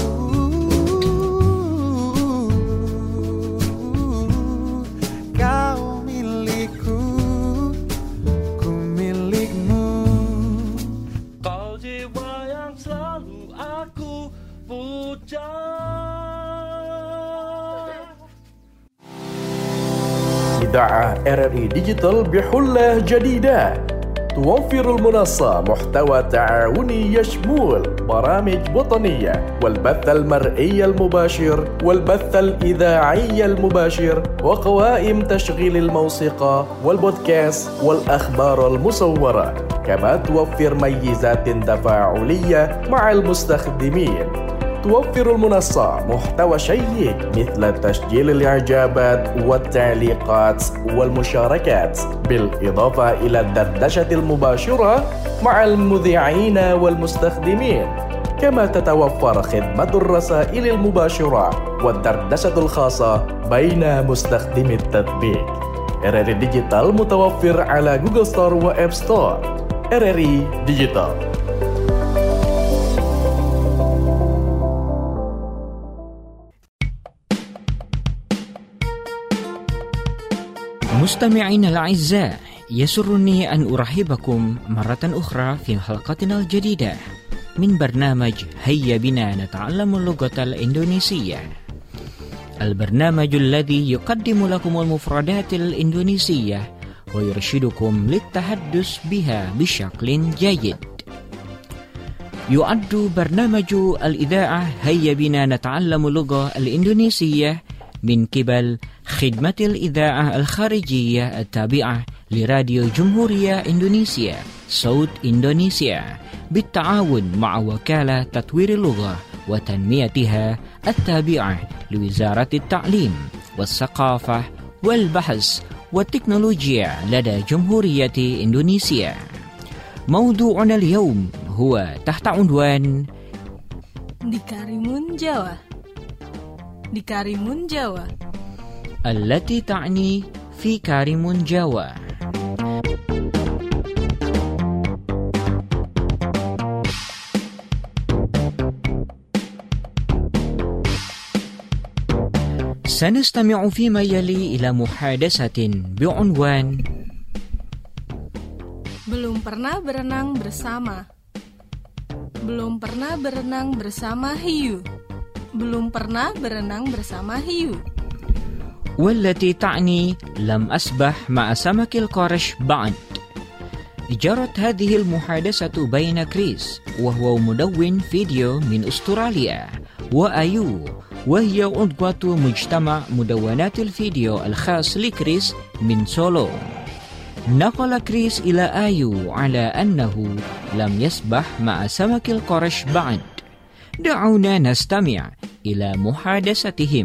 Kau milikku, ku milikmu. Kau jiwa yang selalu aku puja. إذاعة RRI ديجيتال بحلة جديدة توفر المنصة محتوى تعاوني يشمل برامج وطنية والبث المرئي المباشر والبث الإذاعي المباشر وقوائم تشغيل الموسيقى والبودكاست والأخبار المصورة، كما توفر ميزات تفاعلية مع المستخدمين. توفر المنصة محتوى شيق مثل تسجيل الإعجابات والتعليقات والمشاركات، بالإضافة إلى الدردشة المباشرة مع المذيعين والمستخدمين، كما تتوفر خدمة الرسائل المباشرة والدردشة الخاصة بين مستخدمي التطبيق. RRI ديجيتال متوفر على جوجل ستور وآب ستور. RRI ديجيتال. مستمعينا الأعزاء، يسرني أن أرحبكم مرة أخرى في حلقتنا الجديدة من برنامج هيا بنا نتعلم اللغة الإندونيسية، البرنامج الذي يقدم لكم المفردات الإندونيسية ويرشدكم للتحدث بها بشكل جيد. يعد برنامج الإذاعة هيا بنا نتعلم اللغة الإندونيسية من قبل خدمة الإذاعة الخارجية التابعة لراديو جمهورية إندونيسيا صوت إندونيسيا بالتعاون مع وكالة تطوير اللغة وتنميتها التابعة لوزارة التعليم والثقافة والبحث والتكنولوجيا لدى جمهورية إندونيسيا. موضوعنا اليوم هو تحت عنوان Di Karimun Jawa. Di Karimun Jawa التي تعني في كاريمون جاوا. سنستمع فيما يلي إلى محادثة بعنوان Belum pernah berenang bersama. Belum pernah berenang bersama hiu. Belum pernah berenang bersama hiu. والتي تعني لم أسبح مع سمك القرش بعد. جرت هذه المحادثة بين كريس وهو مدون فيديو من أستراليا وأيو وهي عضوة مجتمع مدونات الفيديو الخاص لكريس من سولو. نقل كريس إلى آيو على أنه لم يسبح مع سمك القرش بعد. دعونا نستمع إلى محادثتهم.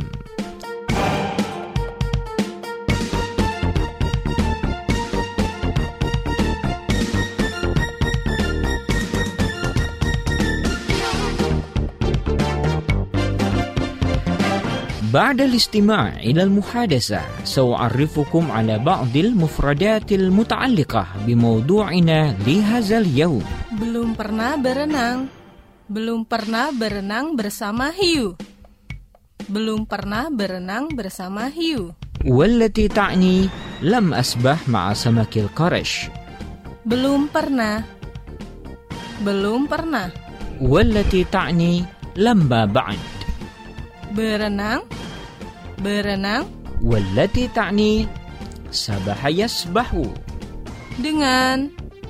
بعد الاستماع إلى المحادثة سأعرفكم على بعض المفردات المتعلقة بموضوعنا لهذا اليوم. Belum pernah berenang. Belum pernah berenang bersama hiu. Belum pernah berenang bersama hiu. والتي تعني لم أسبح مع سمك القرش. Belum pernah. Belum pernah. والتي تعني لما بعد. Berenang. Berenang. والتي تعني سبح يسبح. Dengan.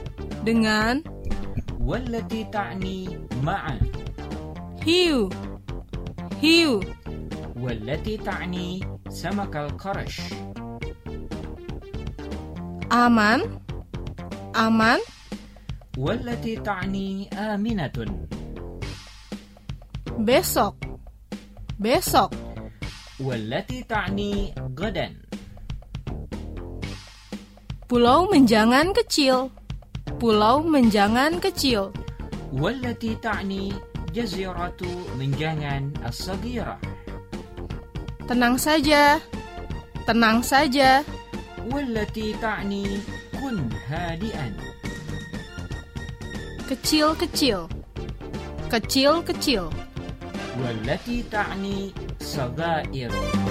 والتي تعني مع. Hiu. والتي تعني سمك القرش. Aman. والتي تعني آمنة. Besok. والتي تعني غدا. Pulau menjangan kecil. والتي تعني جزيرة منجانgan الصغيرة. Tenang saja. والتي تعني كن هادئا. Kecil. والتي تعني صغائر.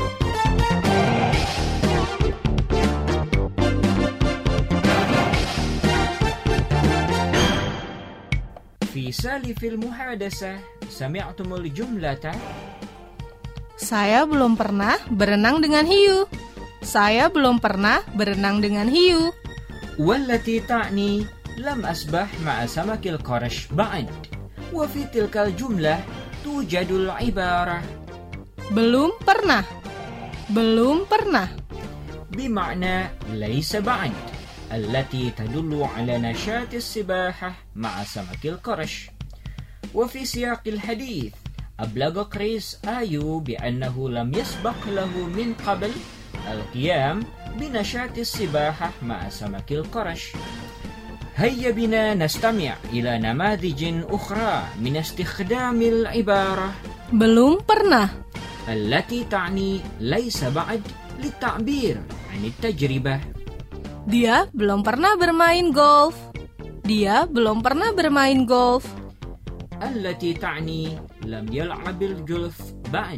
في سالف المحادثة سمعتم الجملة Saya belum pernah berenang dengan hiu. Saya belum pernah berenang dengan hiu. والتي تعني لم أسبح مع سمك القرش بعد. وفي تلك الجملة توجد العبارة Belum pernah. Belum pernah. بمعنى ليس بعد، التي تدل على نشاط السباحة مع سمك القرش. وفي سياق الحديث أبلغ كريس آيو بأنه لم يسبق له من قبل القيام بنشاط السباحة مع سمك القرش. هيا بنا نستمع إلى نماذج أخرى من استخدام العبارة Belum pernah. التي تعني ليس بعد للتعبير عن التجربة. Dia belum pernah bermain golf. Dia belum pernah bermain golf. التي تعني لم يلعب الجولف بعد.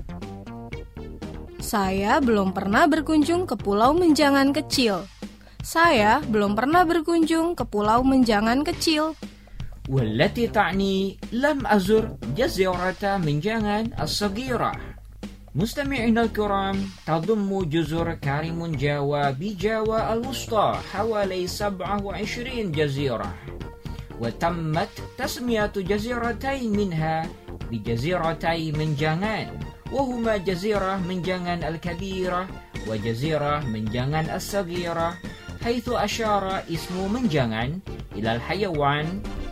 Saya belum pernah berkunjung ke Pulau Menjangan Kecil. Saya belum pernah berkunjung ke Pulau Menjangan Kecil. والتي تعني لم أزر جزيرة منجان الصغيرة. مستمعينا الكرام، تضم جزر كارم جاوا بجاوا الوسطى حوالي 27 جزيرة، وتمت تسمية جزيرتين منها بجزيرتي منجان، وهما جزيرة منجان الكبيرة وجزيرة منجان الصغيرة، حيث أشار اسم منجان إلى الحيوان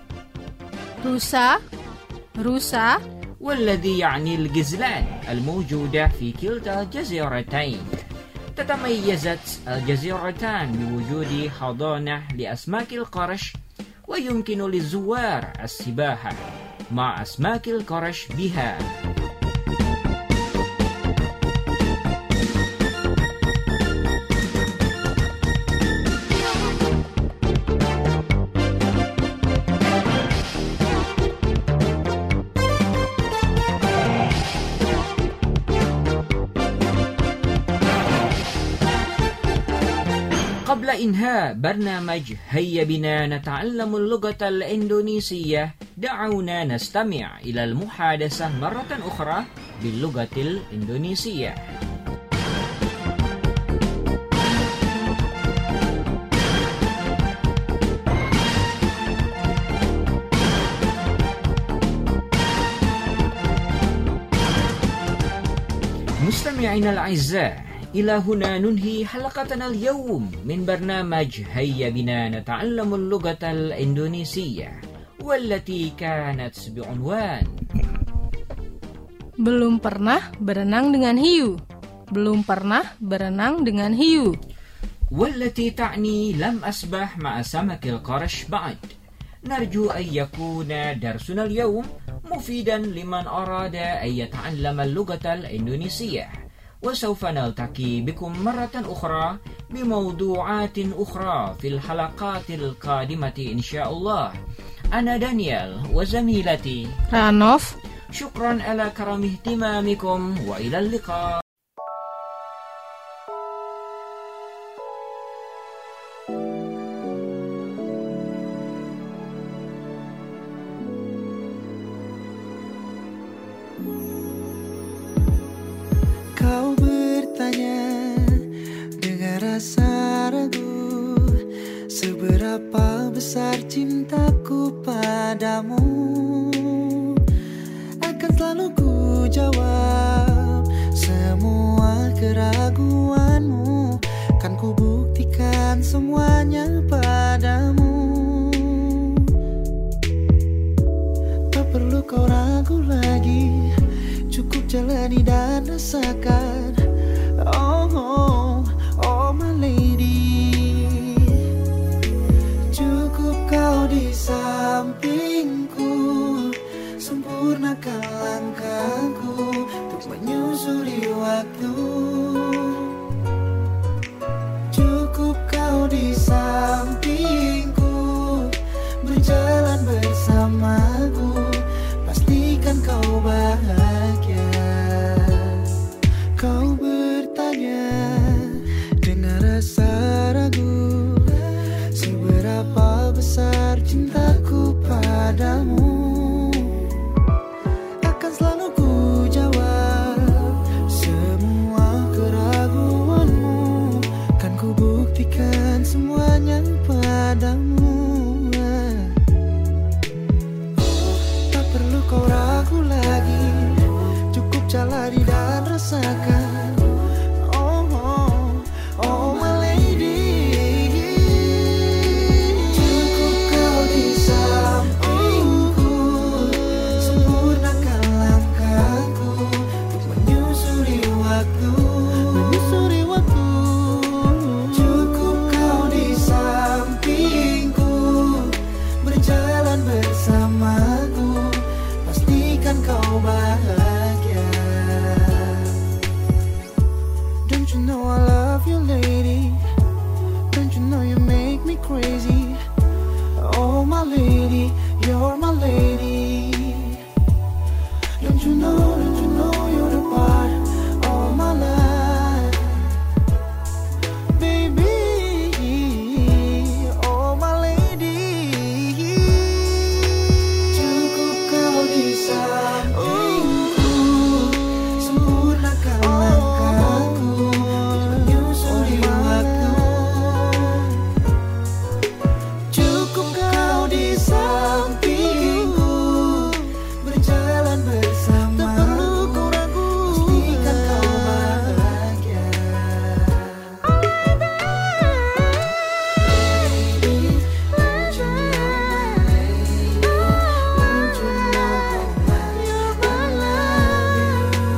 rusa, والذي يعني الغزلان الموجودة في كلتا الجزيرتين. تتميزت الجزيرتان بوجود حضانة لأسماك القرش، ويمكن للزوار السباحة مع أسماك القرش بها. قبل إنهاء برنامج هيا بنا نتعلم اللغة الإندونيسية، دعونا نستمع إلى المحادثة مرة أخرى باللغة الإندونيسية. مستمعينا الأعزاء، إلى هنا ننهي حلقتنا اليوم من برنامج هيا بنا نتعلم اللغة الإندونيسية، والتي كانت بعنوان Belum pernah berenang dengan hiu. Belum pernah berenang dengan hiu. والتي تعني لم أسبح مع سمك القرش بعد. نرجو أن يكون درسنا اليوم مفيدا لمن أراد أن يتعلم اللغة الإندونيسية، وسوف نلتقي بكم مرة أخرى بموضوعات أخرى في الحلقات القادمة إن شاء الله. أنا دانيال وزميلتي Ranof. شكرا على كرم اهتمامكم، وإلى اللقاء. Kau bertanya dengan rasa ragu, seberapa besar cintaku padamu. Akan selalu ku jawab semua keraguanmu, kan ku buktikan semuanya padamu. Tak perlu kau ragu lagi, cukup jalani dan rasakan. Oh, oh, oh my lady, cukup kau di sampingku, sempurnakan langkahku untuk menyusuri waktu. Cukup kau di sampingku, berjalan bersamaku, pastikan kau bahagia. Kau bertanya dengan rasa ragu, seberapa besar cintaku padamu. Akan selalu ku jawab semua abadi dan rasakan. Oh, oh, oh my lady, cukup kau di sampingku, sempurnakan langkahku untuk menyusuri waktu. Cukup kau di sampingku, berjalan bersamaku, pastikan kau bahagia. Don't you know I love you, lady? Don't you know you make me crazy? Oh my lady, you're my lady. Don't you know you're the part of my life, baby, oh my lady. Cukup kau di sampingku, sempurnakan langkahku untuk menyusuri waktu. Cukup kau di sampingku, berjalan bersama, pastikan kau bahagia. Lady, don't you know my lady? Don't you know how much I love you?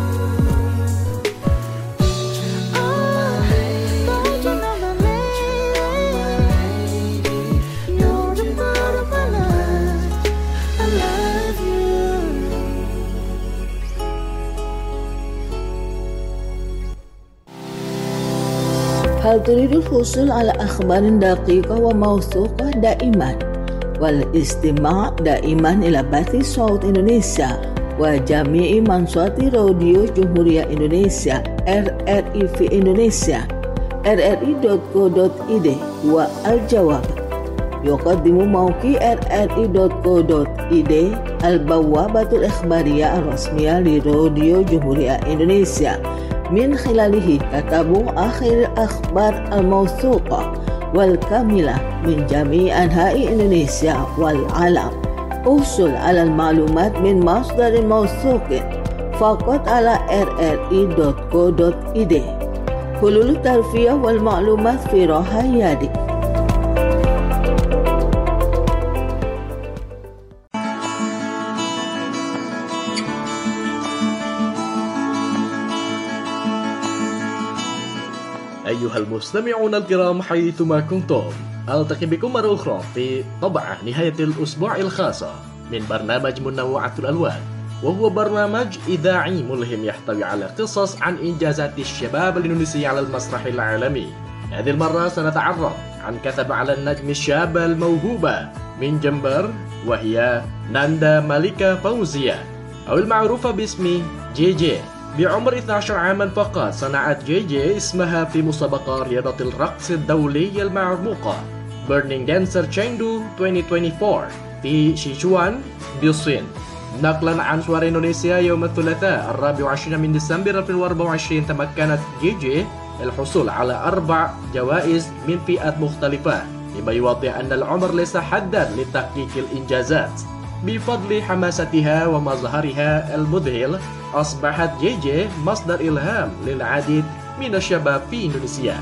Don't you know my lady? You're the part of my life. I love you. هل تريد الحصول على أخبار دقيقة وموثوقة دائما والاستماع دائما إلى بث صوت إندونيسيا وجميع منصات راديو جمهورية إندونيسيا RRI في إندونيسيا rri.co.id؟ والجواب يقدم موقع rri.co.id البوابة الإخبارية الرسمية لراديو جمهورية إندونيسيا. من خلاله تتابع آخر الأخبار الموثوقة والكاملة من جميع أنحاء إندونيسيا والعالم. احصل على المعلومات من مصدر موثوق فقط على rri.co.id. حلول الترفيه والمعلومات في راحة يدك. أيها المستمعون الكرام حيثما كنتم، ألتقي بكم مرة أخرى في طبعة نهاية الأسبوع الخاصة من برنامج منوعة الألوان، وهو برنامج إذاعي ملهم يحتوي على قصص عن إنجازات الشباب الإندونيسي على المسرح العالمي. هذه المرة سنتعرف عن كتب على النجم الشابة الموهوبة من جمبر، وهي ناندا مالكة فوزية أو المعروفة باسم جي جي. بعمر 12 عاما فقط صنعت جي جي اسمها في مسابقة رياضة الرقص الدولي المعروفة Burning Dancer Chengdu 2024 في شيشوان بالصين. نقلا عن صور إندونيسيا يوم الثلاثاء 24 من ديسمبر 2024 تمكنت جي جي الحصول على 4 جوائز من فئات مختلفة، مما يوضح أن العمر ليس حدا لتحقيق الإنجازات. بفضل حماستها ومظهرها المذهل أصبحت جي جي مصدر إلهام للعديد من الشباب في إندونيسيا.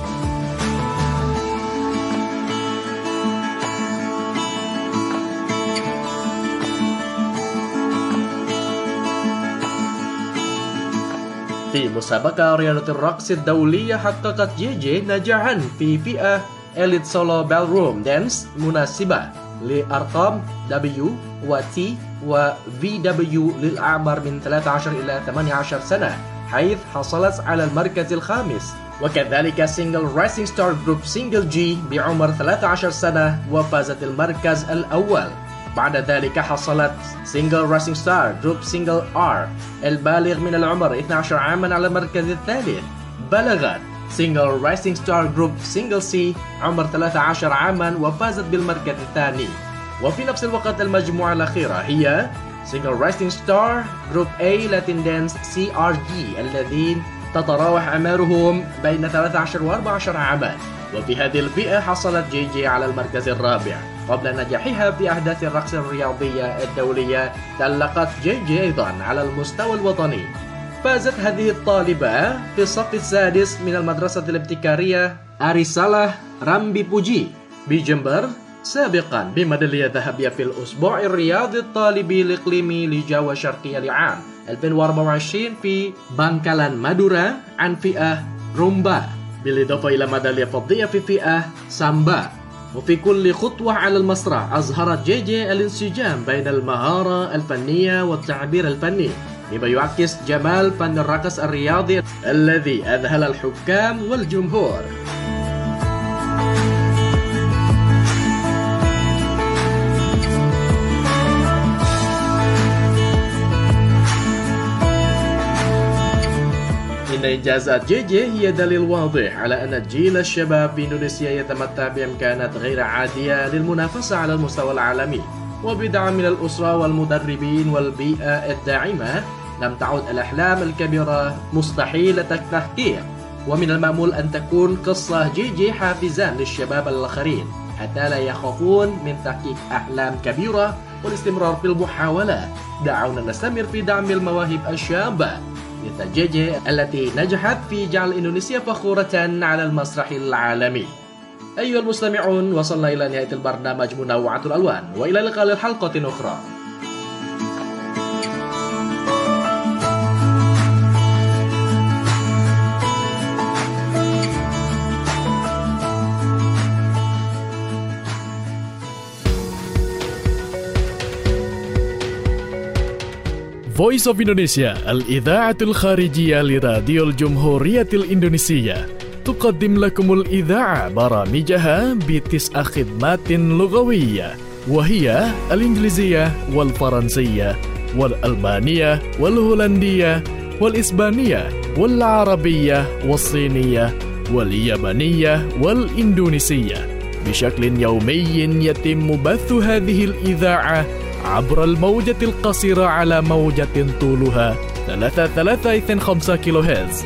في مسابقة رياضة الرقص الدولية حققت جي جي نجاحا في فئة إليت سولو بالروم دانس مناسبة لأرقام W و T و VW للأعمار من 13 إلى 18 سنة، حيث حصلت على المركز الخامس. وكذلك سينجل رايسينج ستار جروب سينجل جي بعمر 13 سنة وفازت المركز الأول. بعد ذلك حصلت سينجل رايسينج ستار جروب سينجل R البالغ من العمر 12 عاما على المركز الثالث. بلغت سينجل رايسينج ستار جروب سينجل سي عمر 13 عاما وفازت بالمركز الثاني. وفي نفس الوقت المجموعة الأخيرة هي سينجل رايسينج ستار جروب A لاتين دانس CRG الذين تتراوح أعمارهم بين 13 و 14 عاما. وفي هذه الفئة حصلت جي جي على المركز الرابع. قبل نجاحها في أحداث الرقص الرياضية الدولية تألقت جي جي أيضا على المستوى الوطني، فازت هذه الطالبة في الصف السادس من المدرسة الابتكارية أريسالة رامبي بوجي بجمبر سابقا بميدالية ذهبية في الأسبوع الرياضي الطالبي الإقليمي لجاوا شرقية لعام 2024 في بانكالان مادورا عن فئة رومبا، بالإضافة إلى ميدالية فضية في فئة سامبا. وفي كل خطوة على المسرح أظهرت جيجي الانسجام بين المهارة الفنية والتعبير الفني، بما يعكس جمال فن الرقص الرياضي الذي أذهل الحكام والجمهور. إن إنجازات جيجي هي دليل واضح على أن جيل الشباب في إندونيسيا يتمتع بإمكانات غير عادية للمنافسة على المستوى العالمي، وبدعم من الأسرة والمدربين والبيئة الداعمة لم تعد الأحلام الكبيرة مستحيلة التحقيق. ومن المأمول أن تكون قصة جيجي حافزا للشباب الآخرين حتى لا يخافون من تحقيق أحلام كبيرة والاستمرار في المحاولة. دعونا نستمر في دعم المواهب الشابة مثل جيجي التي نجحت في جعل إندونيسيا فخورة على المسرح العالمي. أيها المستمعون، وصلنا إلى نهاية البرنامج منوعات الألوان، وإلى اللقاء للحلقة أخرى. Voice of Indonesia الإذاعة الخارجية لراديو الجمهورية الإندونيسية تقدم لكم الإذاعة برامجها ب9 خدمات لغوية، وهي الإنجليزية والفرنسية والألبانية والهولندية والإسبانية والعربية والصينية واليابانية والإندونيسية. بشكل يومي يتم بث هذه الإذاعة عبر الموجة القصيرة على موجة طولها 3325 كيلوهرتز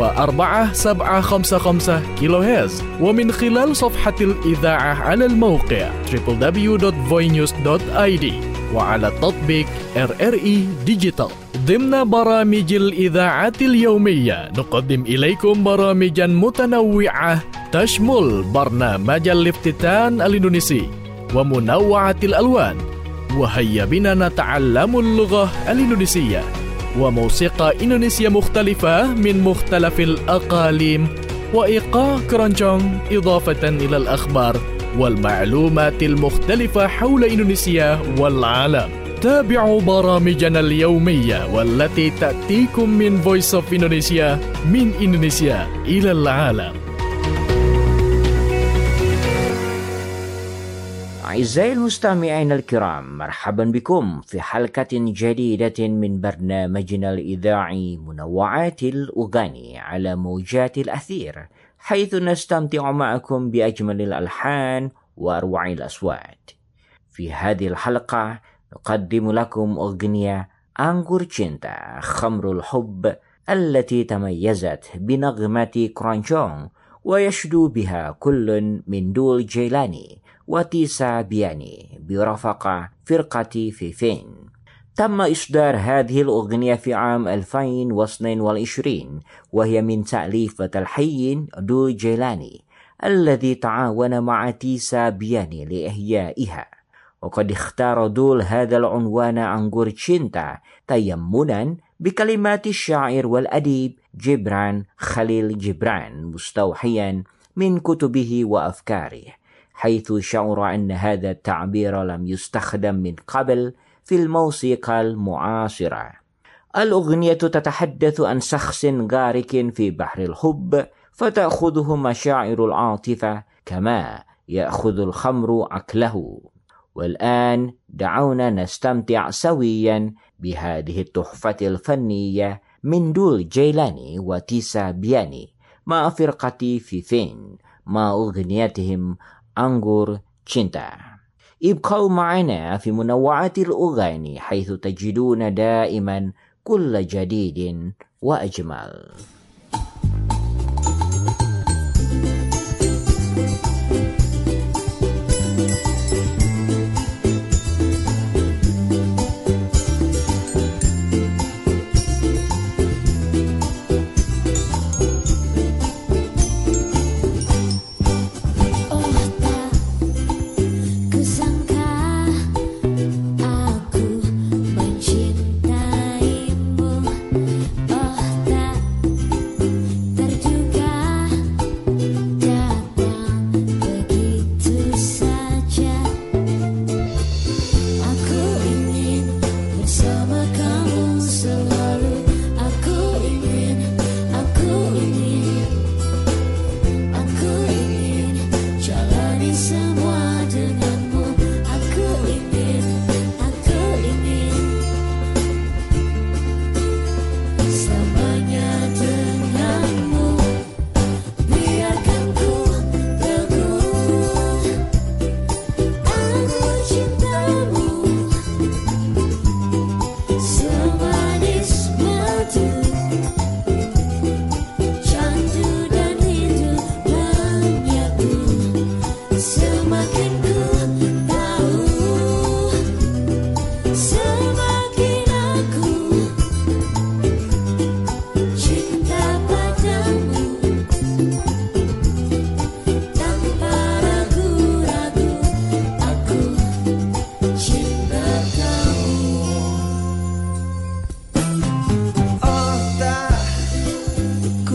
و4755 كيلوهرتز، ومن خلال صفحة الإذاعة على الموقع www.voinews.id وعلى تطبيق RRI Digital. ضمن برامج الإذاعة اليومية نقدم إليكم برامجا متنوعة تشمل برنامج الافتتان الإندونيسي ومنوعة الألوان، وهيا بنا نتعلم اللغة الإندونيسية، وموسيقى إندونيسية مختلفة من مختلف الأقاليم، وإيقاع كرونجونج، إضافة إلى الأخبار والمعلومات المختلفة حول إندونيسيا والعالم. تابعوا برامجنا اليومية والتي تأتيكم من Voice of Indonesia، من إندونيسيا إلى العالم. أعزائي المستمعين الكرام، مرحبا بكم في حلقة جديدة من برنامجنا الإذاعي منوعات الأغاني على موجات الأثير، حيث نستمتع معكم بأجمل الألحان وأروع الأصوات. في هذه الحلقة نقدم لكم أغنية أنغور Cinta خمر الحب التي تميزت بنغمة كرونجونج ويشدو بها كل من دول جيلاني وتيسا بياني برفقة فرقة فيفين. تم إصدار هذه الأغنية في عام 2022، وهي من تأليف وتلحين دول جيلاني الذي تعاون مع تيسا بياني لإحيائها. وقد اختار دول هذا العنوان أنغور Cinta تيمنا بكلمات الشاعر والأديب جبران خليل جبران، مستوحيا من كتبه وأفكاره، حيث شعر أن هذا التعبير لم يستخدم من قبل في الموسيقى المعاصرة. الأغنية تتحدث عن شخص غارق في بحر الحب، فتأخذه مشاعر العاطفة كما يأخذ الخمر عقله. والآن دعونا نستمتع سويا بهذه التحفة الفنية من دول جيلاني وتيسا بياني مع فرقة فيفين مع أغنيتهم أنغور Cinta. ابقوا معنا في منوعات الأغاني، حيث تجدون دائما كل جديد وأجمل.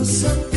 خسرت